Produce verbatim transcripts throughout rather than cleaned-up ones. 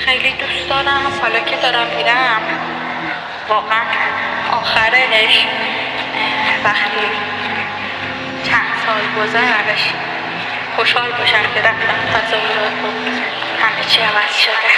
خیلی دوست دارم. حالا که دارم میرم واقعا آخرش وقتی چند سال گذشت خوشحال باشم که رفتم تصورات و همه چی عوض شده.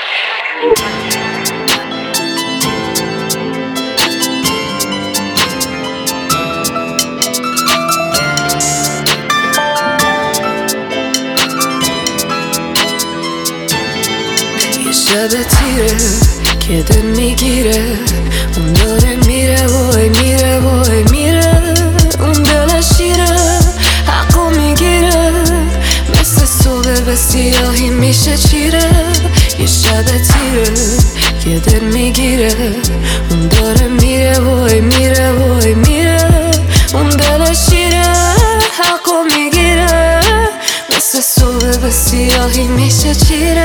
شب تیره که دل میگیره، اون داره میره وای میره وای میره، اون دل شیره حقو میگیره، مثل صبح به سیاهی میشه چیره. یه شب تیره که دل میگیره، اون داره میره وای میره وای میره، اون دل شیره حقو میگیره، مثل صبح به سیاهی میشه چیره.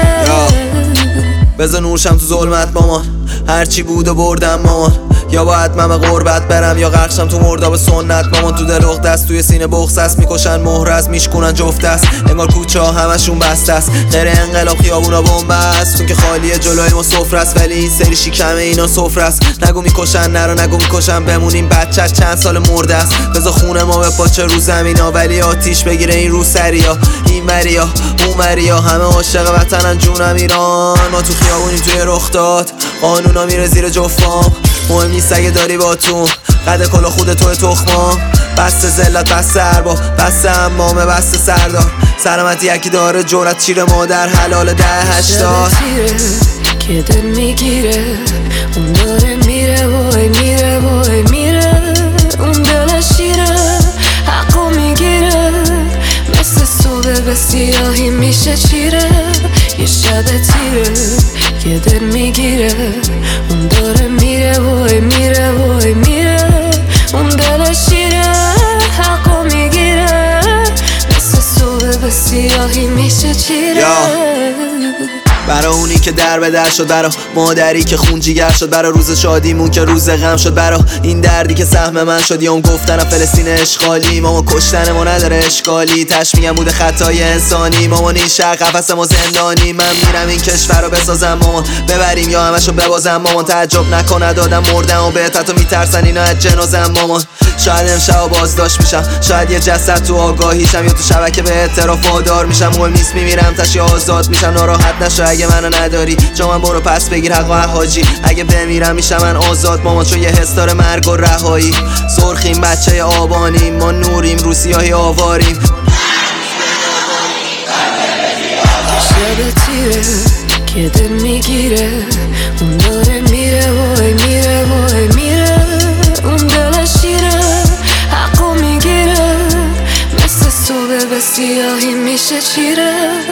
بذار نورشم تو ظلمت مامان، هرچی بود و بردم مامان، یا باید من به غربت برم یا غرقشم تو مرداب سنت مامان. تو دل دست توی سینه بغض است، میکشن مهر است میشکنن جفت است، انگار کوچه ها همشون بسته است، غیر انقلاب خیابونا بمب است، چون که خالیه جلوی ما سفره است، ولی این سری شکم اینا سفره است. نگو میکشن نرو نگو میکشن بمونیم، بچه چند سال مرده است، بذار خونه ما به پاچه رو زمینا، ولی آتیش بگیره این رو سریا، این مریا اون مریا، همه عاشق وطنن جونم ایران. ما تو خیابونیم توی رخ داد، قانونا میره زیر جفام، مهم نیست اگه داری باتون قد کلا خود توی تخمام، بسته زلت بسته ارباب بسته امامه بسته سردار، سلامتی یکی داره جورت چیره مادر حلال ده هشتاد. که دل میگیره، اون داره میره وای میره وای میره، اون دل شیره حقو میگیره، مثل صبح به سیاهی میشه چیره. یه شب تیره که دل میگیره، اون داره میره وای میره وای میره، اون دل شیره حقو میگیره، مثل صبح به سیاهی میشه چیره. برا اونی که در به در شد، برا مادری که خون جیگر شد، برا روز شادیمون که روز غم شد، برا این دردی که سهم من شد، یا اون گفتنم فلسطین اشغالی، ماما کشتن ما نداره اشکالی، تشمیعم بوده خطای انسانی، مامان این شهر قفس ما زندانی، من میرم این کشور رو بسازم مامان، ببریم یا همشو ببازم مامان، تعجب نکنه دادم مردم و بهت حتی میترسن اینا از جنازم مامان. شاید امشب بازداشت میشم، شاید یه جسد تو آگاهیشم، یا تو شبکه به اعتراف وادار میشم، مهم نیست میمیرم تش آزاد میشم، ناراحت نشو اگه منو نداری، جا من برو پس بگیر حق و حاجی، اگه بمیرم میشم من آزاد مامان، چون یه حس داره مرگ و رهایی، سرخیم بچه آبانیم، ما نوریم رو سیاهی آواریم. شب تیره که دل میگیره، اون داره میره وای میره وای میره، اون دل شیره حقو میگیره، مثل صبح به سیاهی میشه چیره.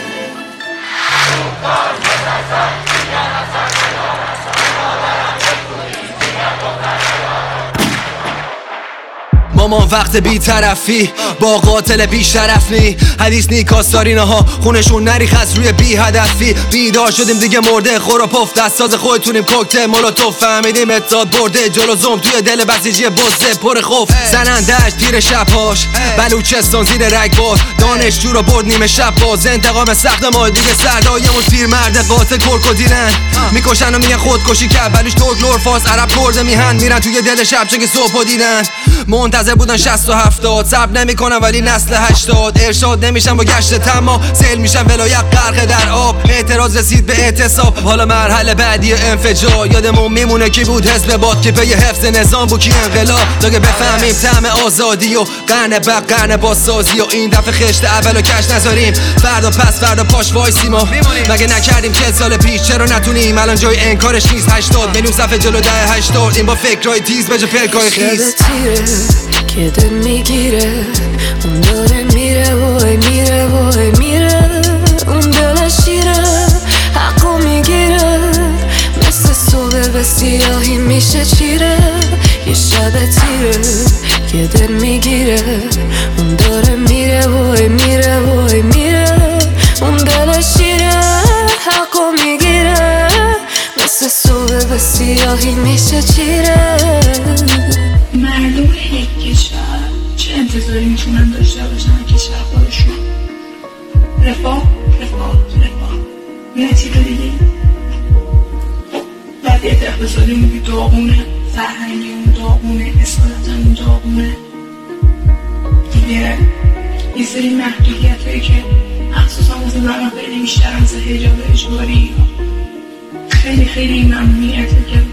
مامان وقت بی طرفی با قاتل بی شرف نی، حدیث نی کاستارینه ها خونشون نریخ از روی بی هدفی، بیدار شدیم دیگه مرده خورا پف دستاز خودتونیم کوکتل مولوتوف، فهمیدیم اتحاد برده جلو زوم توی دل بسیجی بزه پر خوف، زنندش تیر شبهاش بلوچستان زیر رگبار، دانشجو رو برد نیمه شب باز، انتقام سخت ما دیگه سردایمون پیر مرد قاتل کرکودیرن، میکشن و میگن خودکشی کرد، بلوش ترک لور فارس عرب کرده میهن، میرن توی دل شب چون که صبح دیدن، منتظر بودن شصت و هفتاد، صبر نمیکنن ولی نسل هشتاد، ارشاد نمیشن با گشت تما، سیل میشن ولایت غرق در آب، اعتراض رسید به اعتصاب، حالا مرحله بعدی انفجار، یادمون میمونه کی بود حزب باد که پی حفظ نظام بود کی انقلاب، تا که بفهمیم طعم آزادی و قرن بعد قرن بازسازی، و این دفعه خشت اولو کش نذاریم، فردا پس فردا پاش وایسیم، ما مگه نکردیم چهل سال پیش، چرا نتونیم الان جای انکارش نیست، هشتاد میلیون صفحه جلو ده هشتاد، این با فکرای تیز به جا پلکای خیز. که دل میگیره، اون داره میره وای میره وای میره، اون دل شیره حقو میگیره، مثل صبح به سیاهی میشه چیره. یه شب تیره که دل میگیره، اون داره میره وای میره وای میره، اون دل شیره حقو میگیره، مثل صبح به سیاهی میشه چیره. مردم یک کشور چه انتظاری میتونن داشته باشن کشور خودشون؟ رفاه رفاه رفاه یه چیز دیگه بعد یه اقتصادی میگی داغونه، فرهنگی اون داغونه، اصالت اون داغونه دیگه. یه سری محدودیت هایی که مخصوصا واسه زنان خیلی بیشتر مثل حجاب اجباری، خیلی خیلی ممنوعیت که